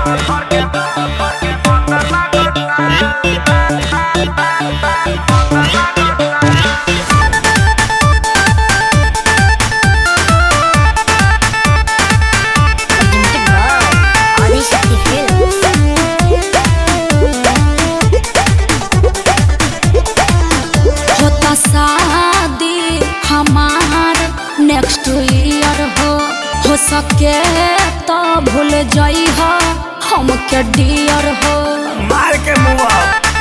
next year हो सके तो भूल जाई हो हम के डियर हो मार के मुआ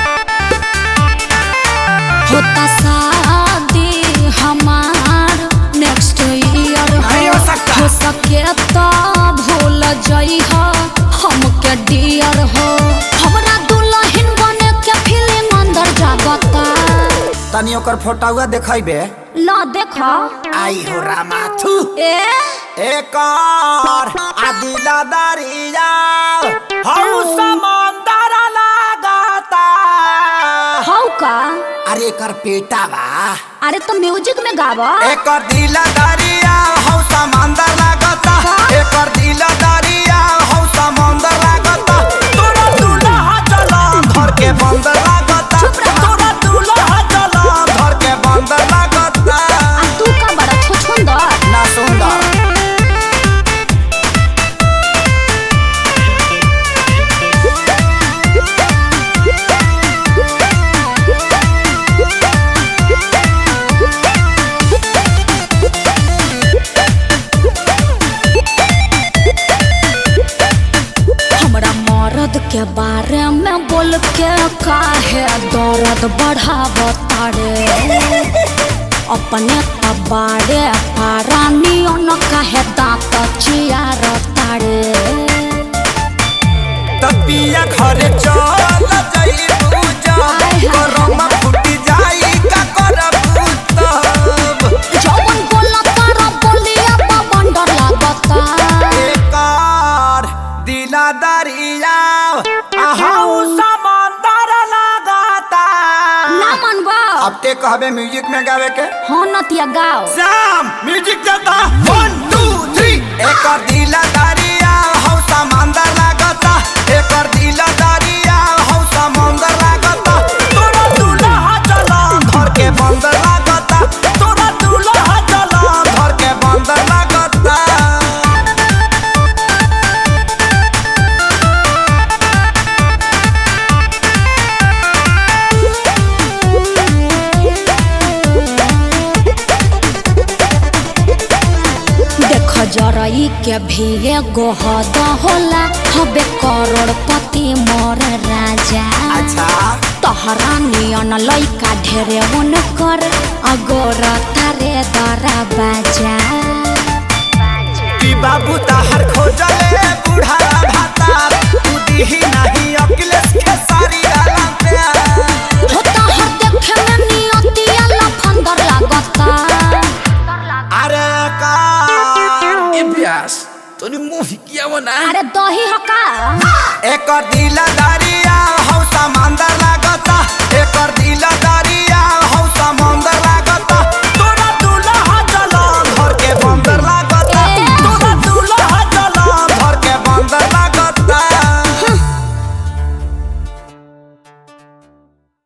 होता शादी हमार नेक्स्ट ईयर हो सके तो भूल जाई हो हम के डियर हो हमरा दुल्हन बने के फीलिंग अंदर जागता तनी ओकर फोटोवा देखाइबे ला देखा आई हो रामाथु एक और आदिला दरिया हौ समंदर लागता हौ का अरे कर पेटा बा अरे तो म्यूजिक में गावा एक और दिला दरिया हौ समंदर लागता एक और दिला दरिया हौ समंदर लागता तोरा दूल्हा चला घर के बंदर लागता तोरा दूल्हा चला घर के बंदर लागता तू का बड़ा छुछुंदर ना सुंदर हमरा मर्द के बारे में बोल के काहे दर्द बढ़ावता रे अपने तबाड़े पारानियों न काहे दांत चियारता रे तपिया घरे चल जाई पूजा करम फुटी जाई का करब तब जवन बोला तारा बोलिया बाबन डर लागता एकर दिला दरिया आहू समंदर लागता ना मनबा अब ते कहबे म्यूजिक में गावे के हाँ नतिया गाओ शाम म्यूजिक देता 1 2 3 एकर दिला दरिया हौ समंदर लागता एकर दिला दरिया हौ समंदर लागता तोरा दूल्हा चला घर के बंदर लागता तोरा दूल्हा चला घर के बंदर लागता देख जरई के भी एगो हद होला हबे करोड़पति मोर राजा अच्छा तहरा नियन लइका ढेरे उन कर अगोर तारे दरा बाजा कि बाबू ताहर खोजले बूढ़ा भाता तू दीही नहीं अखिलेश के सारी डाला प्यार होता हर देखे में नियतिया लफंदर लागता अरे का इब्यास तोनी मुंह किया वो ना अरे दही हका एक दिला दारी